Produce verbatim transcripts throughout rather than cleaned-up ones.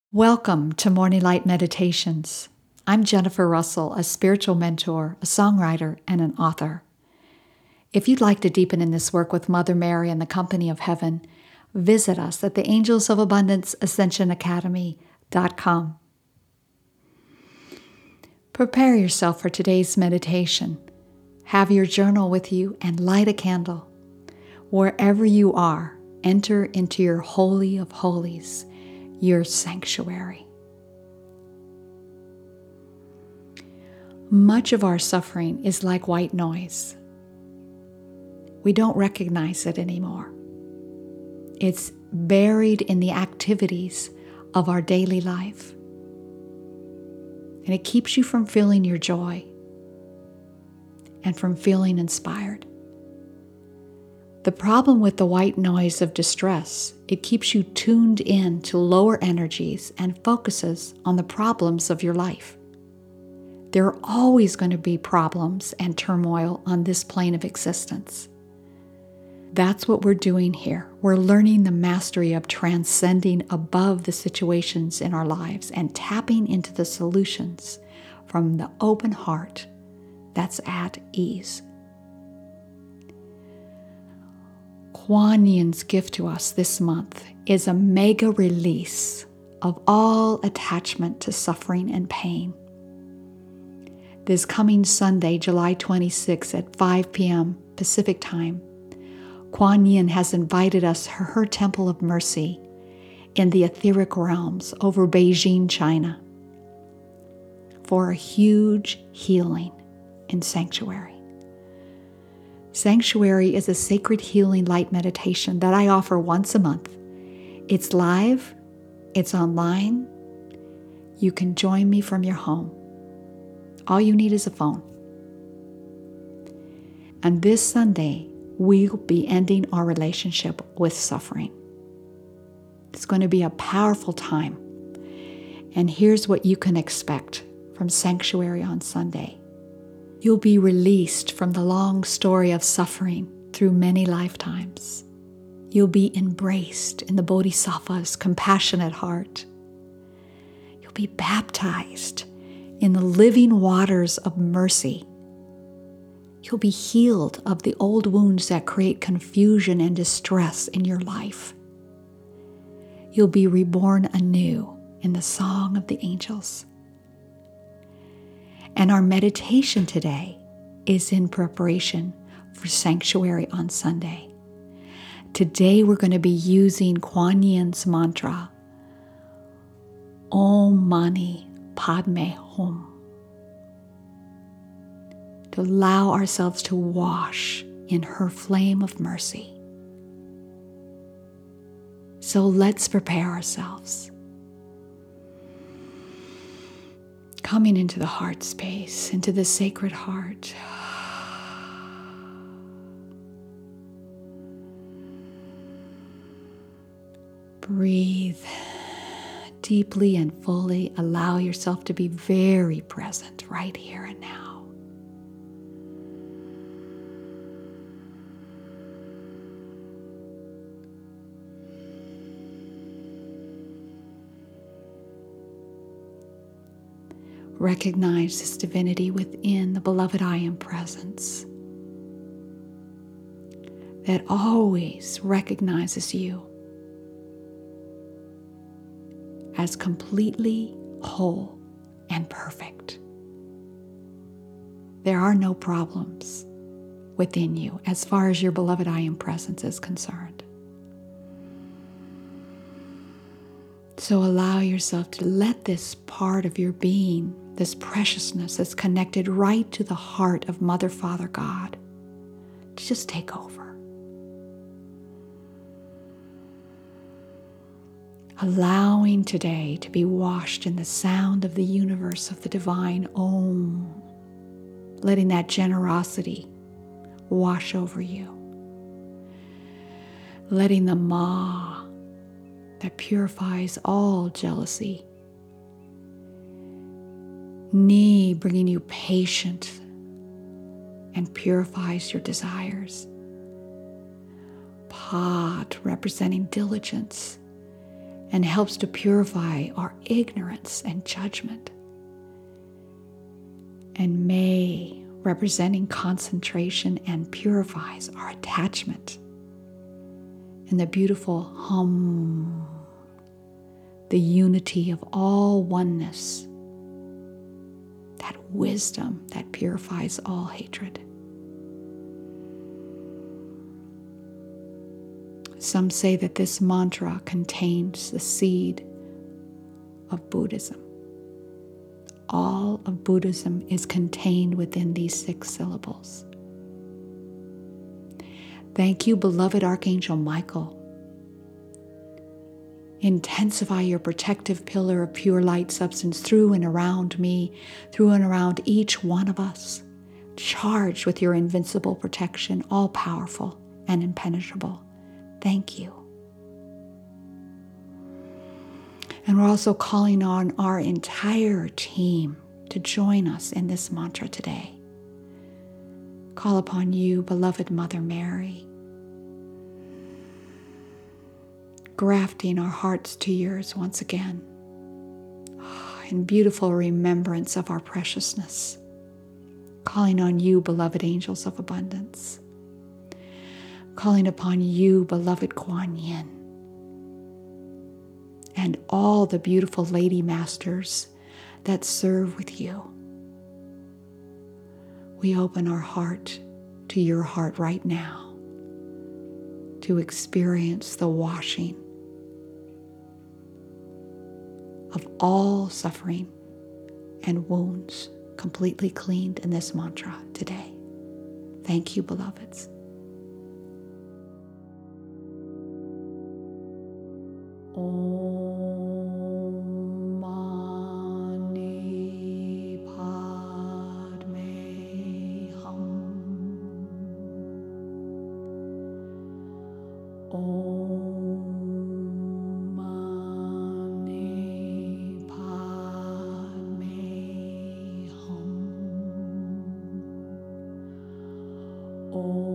Welcome to Morning Light Meditations. I'm Jennifer Russell, a spiritual mentor, a songwriter, and an author. If you'd like to deepen in this work with Mother Mary and the company of heaven, visit us at the Angels of Abundance Ascension Academy dot com. Prepare yourself for today's meditation. Have your journal with you and light a candle. Wherever you are, enter into your Holy of Holies, your sanctuary. Much of our suffering is like white noise. We don't recognize it anymore. It's buried in the activities of our daily life. And it keeps you from feeling your joy and from feeling inspired. The problem with the white noise of distress, it keeps you tuned in to lower energies and focuses on the problems of your life. There are always going to be problems and turmoil on this plane of existence. That's what we're doing here. We're learning the mastery of transcending above the situations in our lives and tapping into the solutions from the open heart that's at ease. Kuan Yin's gift to us this month is a mega release of all attachment to suffering and pain. This coming Sunday, July twenty-sixth at five p.m. Pacific Time, Kuan Yin has invited us to her Temple of Mercy in the etheric realms over Beijing, China, for a huge healing in Sanctuary. Sanctuary is a sacred healing light meditation that I offer once a month. It's live, it's online. You can join me from your home. All you need is a phone. And this Sunday, we'll be ending our relationship with suffering. It's going to be a powerful time. And here's what you can expect from Sanctuary on Sunday. You'll be released from the long story of suffering through many lifetimes. You'll be embraced in the Bodhisattva's compassionate heart. You'll be baptized in the living waters of mercy. You'll be healed of the old wounds that create confusion and distress in your life. You'll be reborn anew in the song of the angels. And our meditation today is in preparation for Sanctuary on Sunday. Today we're going to be using Kuan Yin's mantra, Om Mani Padme Hum, to allow ourselves to wash in her flame of mercy. So let's prepare ourselves. Coming into the heart space, into the sacred heart. Breathe deeply and fully. Allow yourself to be very present right here and now. Recognize this divinity within the beloved I Am presence that always recognizes you as completely whole and perfect. There are no problems within you as far as your beloved I Am presence is concerned. So allow yourself to let this part of your being, this preciousness that's connected right to the heart of Mother, Father, God, to just take over. Allowing today to be washed in the sound of the universe of the divine Om, letting that generosity wash over you. Letting the Ma that purifies all jealousy. Ni bringing you patience and purifies your desires. Pat representing diligence and helps to purify our ignorance and judgment. And May, representing concentration and purifies our attachment. And the beautiful hum, the unity of all oneness, that wisdom that purifies all hatred. Some say that this mantra contains the seed of Buddhism. All of Buddhism is contained within these six syllables. Thank you, beloved Archangel Michael. Intensify your protective pillar of pure light substance through and around me, through and around each one of us, charged with your invincible protection, all powerful and impenetrable. Thank you. And we're also calling on our entire team to join us in this mantra today. Call upon you, beloved Mother Mary, grafting our hearts to yours once again, in beautiful remembrance of our preciousness. Calling on you, beloved angels of abundance. Calling upon you, beloved Kuan Yin, and all the beautiful lady masters that serve with you. We open our heart to your heart right now to experience the washing of all suffering and wounds completely cleaned in this mantra today. Thank you, beloveds. Om Mani Padme Hum. Om Mani Padme Hum. Om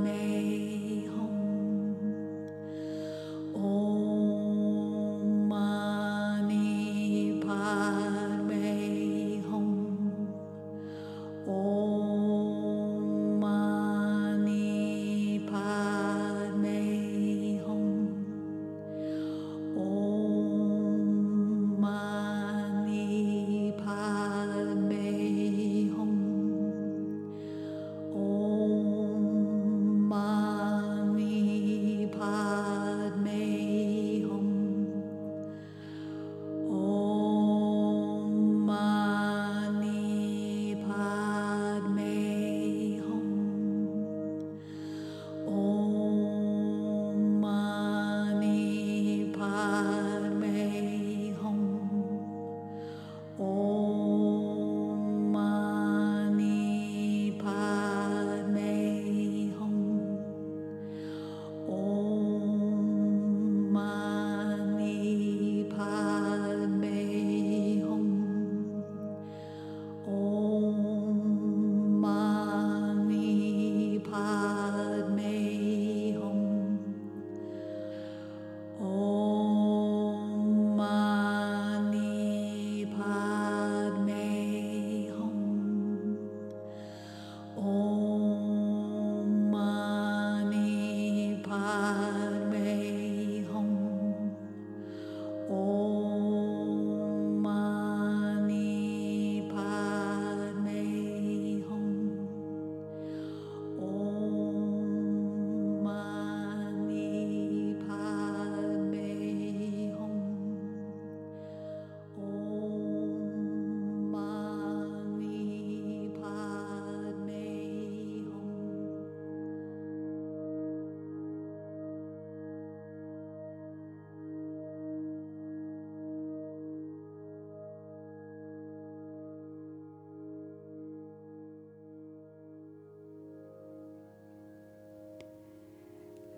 Om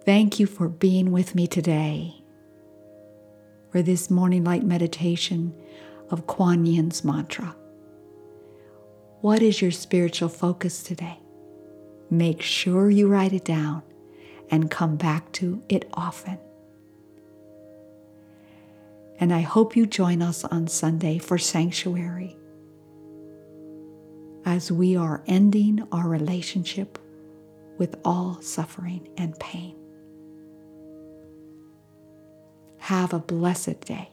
Thank you for being with me today for this morning light meditation of Kuan Yin's mantra. What is your spiritual focus today? Make sure you write it down and come back to it often. And I hope you join us on Sunday for Sanctuary as we are ending our relationship with all suffering and pain. Have a blessed day.